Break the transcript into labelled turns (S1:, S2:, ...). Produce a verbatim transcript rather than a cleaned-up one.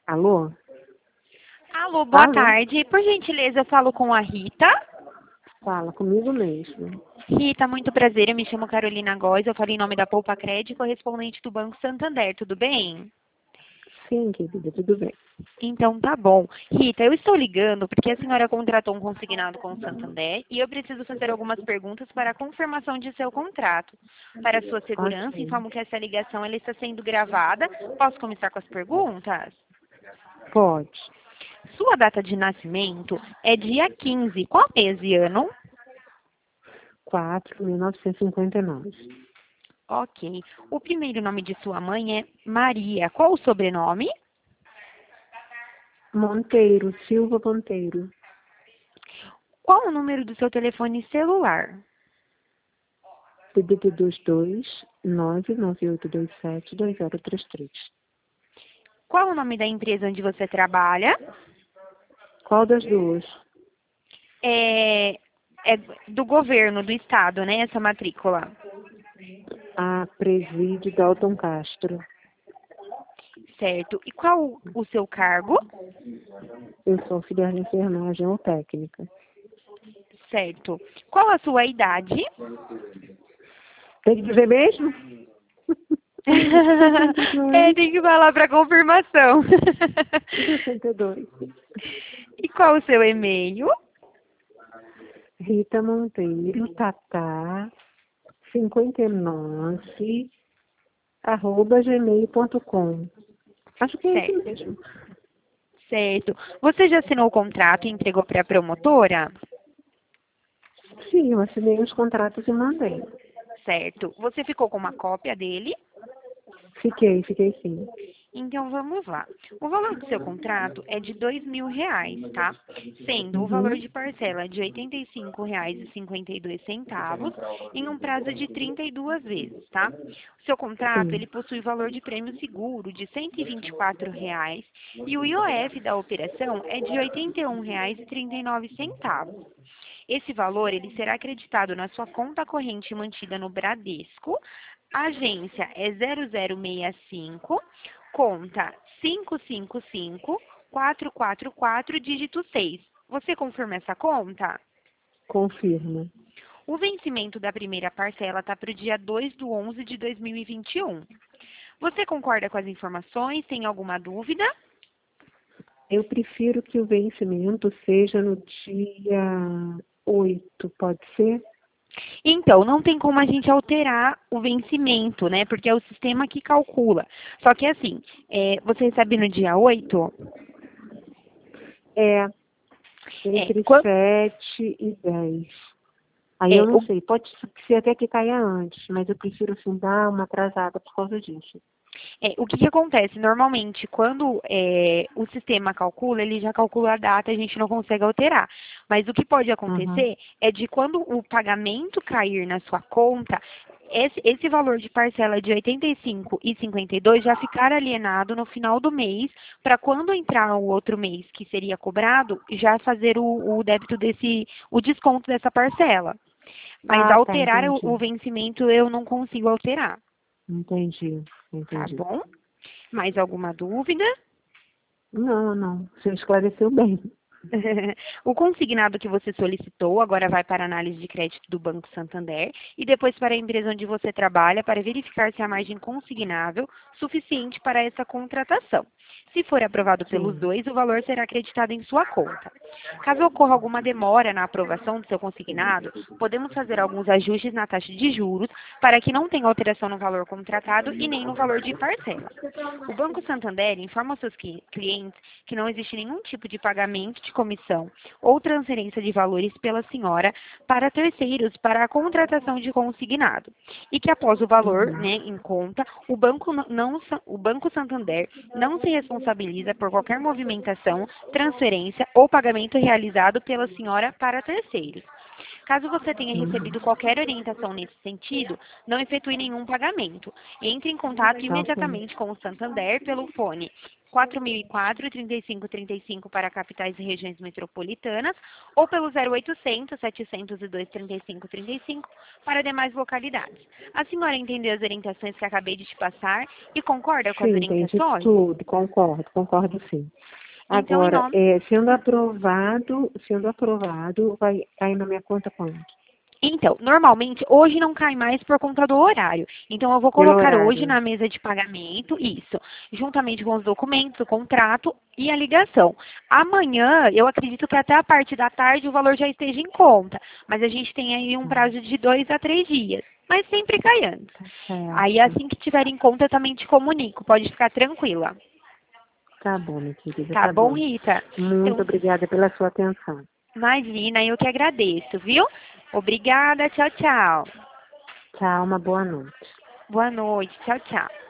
S1: Alô?
S2: Alô, boa
S1: Alô?
S2: tarde. Por gentileza, eu falo com a Rita.
S1: Fala comigo mesmo.
S2: Rita, muito prazer. Eu me chamo Carolina Góes. Eu falo em nome da Poupa Crédito, correspondente do Banco Santander. Tudo bem?
S1: Sim, querida, tudo bem.
S2: Então tá bom. Rita, eu estou ligando porque a senhora contratou um consignado com o Santander e eu preciso fazer algumas perguntas para a confirmação de seu contrato. Para sua segurança,
S1: Ok.
S2: informo que essa ligação ela está sendo gravada. Posso começar com as perguntas?
S1: Pode.
S2: Sua data de nascimento é dia quinze. Qual mês e ano?
S1: quatro mil novecentos e cinquenta e nove.
S2: Ok. O primeiro nome de sua mãe é Maria. Qual o sobrenome?
S1: Monteiro, Silva Monteiro.
S2: Qual o número do seu telefone celular?
S1: D D D dois dois nove nove oito dois sete dois zero três três.
S2: Qual o nome da empresa onde você trabalha?
S1: Qual das duas?
S2: É, é do governo, do estado, né? Essa matrícula.
S1: A Presídio Dalton Castro.
S2: Certo. E qual o seu cargo?
S1: Eu sou auxiliar de enfermagem ou técnica.
S2: Certo. Qual a sua idade?
S1: Tem que dizer mesmo?
S2: É, tem que falar para confirmação.
S1: sessenta e dois.
S2: E qual o seu e-mail?
S1: Rita Monteiro, Tatá, cinquenta e nove, arroba gmail ponto com. Acho que é esse
S2: Certo.
S1: mesmo.
S2: Certo. Você já assinou o contrato e entregou para a promotora?
S1: Sim, eu assinei os contratos e mandei.
S2: Certo. Você ficou com uma cópia dele?
S1: Fiquei, fiquei sim.
S2: Então vamos lá. O valor do seu contrato é de dois mil reais, tá? Sendo o valor
S1: Uhum.
S2: de parcela de oitenta e cinco reais e cinquenta e dois centavos em um prazo de trinta e duas vezes, tá? O seu contrato
S1: Sim.
S2: ele possui valor de prêmio seguro de cento e vinte e quatro reais e o I O F da operação é de oitenta e um reais e trinta e nove centavos. Esse valor ele será acreditado na sua conta corrente mantida no Bradesco. A agência é zero zero seis cinco, conta cinco cinco cinco, quatro quatro quatro, dígito seis. Você confirma essa conta?
S1: Confirma.
S2: O vencimento da primeira parcela está para o dia dois de onze de dois mil e vinte e um. Você concorda com as informações? Tem alguma dúvida?
S1: Eu prefiro que o vencimento seja no dia oito, pode ser?
S2: Então, não tem como a gente alterar o vencimento, né? Porque é o sistema que calcula. Só que assim, é, você recebe no dia oito?
S1: É,
S2: É,
S1: entre
S2: quan-
S1: sete e dez. Aí
S2: é,
S1: eu não
S2: o
S1: sei, pode ser até que caia antes, mas eu prefiro assim dar uma atrasada por causa disso.
S2: É, o que, que acontece? Normalmente, quando é, o sistema calcula, ele já calcula a data, a gente não consegue alterar. Mas o que pode
S1: Uhum.
S2: acontecer é de quando o pagamento cair na sua conta, esse, esse valor de parcela de oitenta e cinco e cinquenta e dois já ficar alienado no final do mês, para quando entrar o outro mês que seria cobrado, já fazer o, o débito desse, o desconto dessa parcela. Mas
S1: Ah, tá,
S2: alterar o, o
S1: entendi.
S2: vencimento eu não consigo alterar,
S1: Entendi,
S2: tá
S1: entendi.
S2: bom? Mais alguma dúvida?
S1: Não, não, você esclareceu bem.
S2: O consignado que você solicitou agora vai para a análise de crédito do Banco Santander e depois para a empresa onde você trabalha para verificar se há margem consignável suficiente para essa contratação. Se for aprovado pelos
S1: Sim.
S2: dois, o valor será acreditado em sua conta. Caso ocorra alguma demora na aprovação do seu consignado, podemos fazer alguns ajustes na taxa de juros para que não tenha alteração no valor contratado e nem no valor de parcela. O Banco Santander informa aos seus cli- clientes que não existe nenhum tipo de pagamento de comissão ou transferência de valores pela senhora para terceiros para a contratação de consignado. E que após o valor,
S1: Uhum.
S2: né, em conta, o Banco, não, não- o Banco Santander não se responsabiliza por qualquer movimentação, transferência ou pagamento realizado pela senhora para terceiros. Caso você tenha
S1: Uhum.
S2: recebido qualquer orientação nesse sentido, não efetue nenhum pagamento. Entre em contato
S1: Tá ok.
S2: imediatamente com o Santander pelo fone quatro mil e quatro, trinta e cinco trinta e cinco para capitais e regiões metropolitanas, ou pelo zero oitocentos, setecentos e dois, trinta e cinco trinta e cinco para demais localidades. A senhora entendeu as orientações que acabei de te passar e concorda com as
S1: Sim, entendi
S2: orientações?
S1: tudo, concordo, concordo sim.
S2: Então, em
S1: Agora,
S2: nome...
S1: é, sendo aprovado, sendo aprovado, vai cair na minha conta quanto?
S2: Então, normalmente, hoje não cai mais por conta do horário. Então, eu vou
S1: Pelo
S2: colocar hoje
S1: horário.
S2: na mesa de pagamento, isso, juntamente com os documentos, o contrato e a ligação. Amanhã, eu acredito que até a parte da tarde o valor já esteja em conta, mas a gente tem aí um prazo de dois a três dias, mas sempre cai antes.
S1: Tá
S2: Aí,
S1: certo.
S2: assim que tiver em conta, eu também te comunico, pode ficar tranquila.
S1: Tá bom, minha querida,
S2: Tá
S1: tá
S2: bom,
S1: bom.
S2: Rita?
S1: Muito
S2: Então,
S1: obrigada pela sua atenção.
S2: imagina, eu que agradeço, viu? Obrigada, tchau, tchau.
S1: Tchau, uma boa noite.
S2: Boa noite, tchau, tchau.